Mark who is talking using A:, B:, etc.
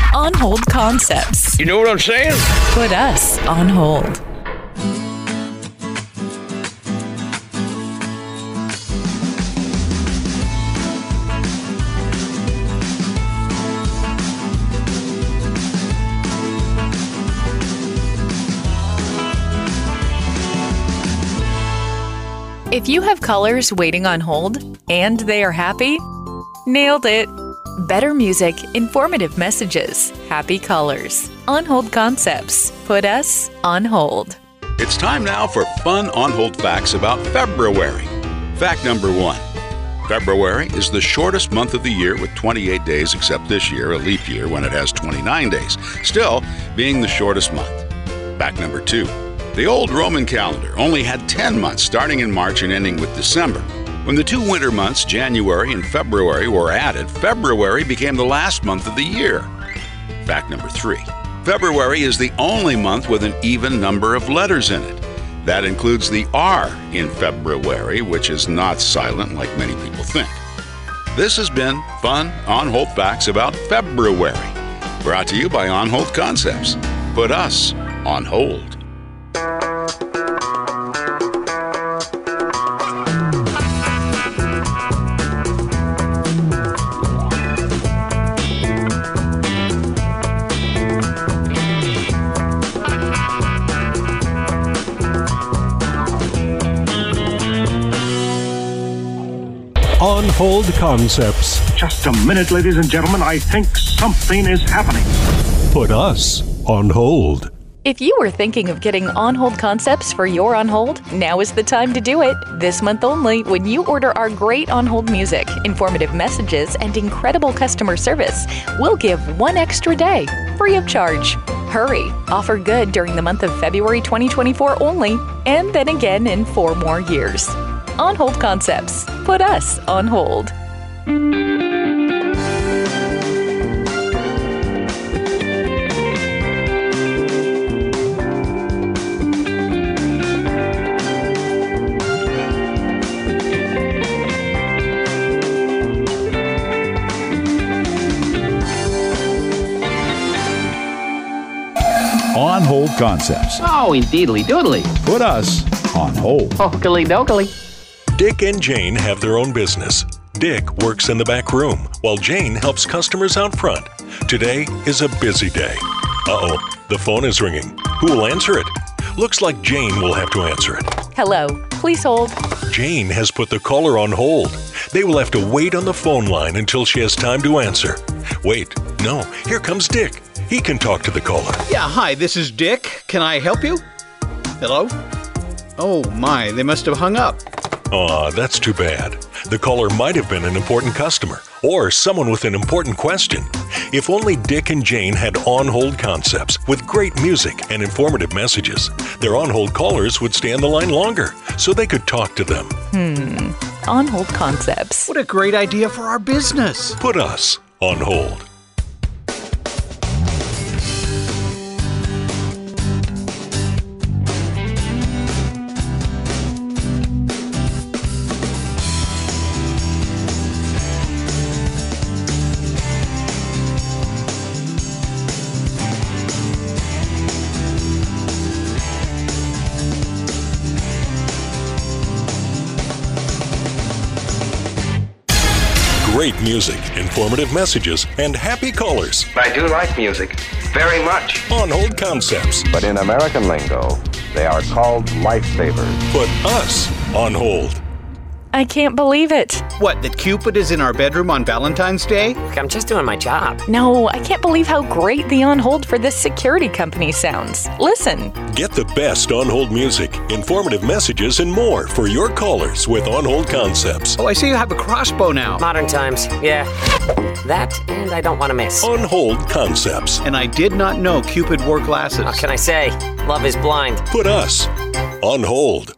A: On Hold Concepts.
B: You know what I'm saying?
A: Put us on hold. If you have callers waiting on hold and they are happy, nailed it. Better music, informative messages, happy callers. On Hold Concepts. Put us on hold.
C: It's time now for fun on-hold facts about February. Fact number 1. February is the shortest month of the year with 28 days, except this year, a leap year, when it has 29 days, still being the shortest month. Fact number 2. The old Roman calendar only had 10 months starting in March and ending with December. When the 2 winter months, January and February, were added, February became the last month of the year. Fact number 3. February is the only month with an even number of letters in it. That includes the R in February, which is not silent like many people think. This has been Fun On-Hold Facts about February, brought to you by On-Hold Concepts. Put us on hold.
D: On Hold Concepts.
E: Just a minute, ladies and gentlemen. I think something is happening.
D: Put us on hold.
A: If you were thinking of getting On Hold Concepts for your On Hold, now is the time to do it. This month only, when you order our great On Hold music, informative messages, and incredible customer service, we'll give 1 extra day, free of charge. Hurry! Offer good during the month of February 2024 only, and then again in 4 more years. On Hold Concepts. Put us on hold.
F: On Hold Concepts.
G: Oh, indeedly doodly.
F: Put us on hold.
G: Okily dokily.
D: Dick and Jane have their own business. Dick works in the back room, while Jane helps customers out front. Today is a busy day. Uh-oh, the phone is ringing. Who will answer it? Looks like Jane will have to answer it.
A: Hello. Please hold.
D: Jane has put the caller on hold. They will have to wait on the phone line until she has time to answer. Wait, no, here comes Dick. He can talk to the caller.
H: Yeah, hi, this is Dick. Can I help you? Hello? Oh my, they must have hung up.
D: Aw, that's too bad. The caller might have been an important customer or someone with an important question. If only Dick and Jane had on-hold concepts with great music and informative messages, their on-hold callers would stay on the line longer so they could talk to them.
A: On-hold concepts.
H: What a great idea for our business.
D: Put us on hold. Great music, informative messages, and happy callers.
I: I do like music very much.
D: On Hold Concepts.
I: But in American lingo, they are called lifesavers.
D: Put us on hold.
A: I can't believe it.
H: What, that Cupid is in our bedroom on Valentine's Day?
G: Look, I'm just doing my job.
A: No, I can't believe how great the on hold for this security company sounds. Listen.
D: Get the best on-hold music, informative messages, and more for your callers with On Hold Concepts.
H: Oh, I see you have a crossbow now.
G: Modern times, yeah. That, and I don't want to miss.
D: On Hold Concepts.
H: And I did not know Cupid wore glasses.
G: What can I say? Love is blind.
D: Put us on hold.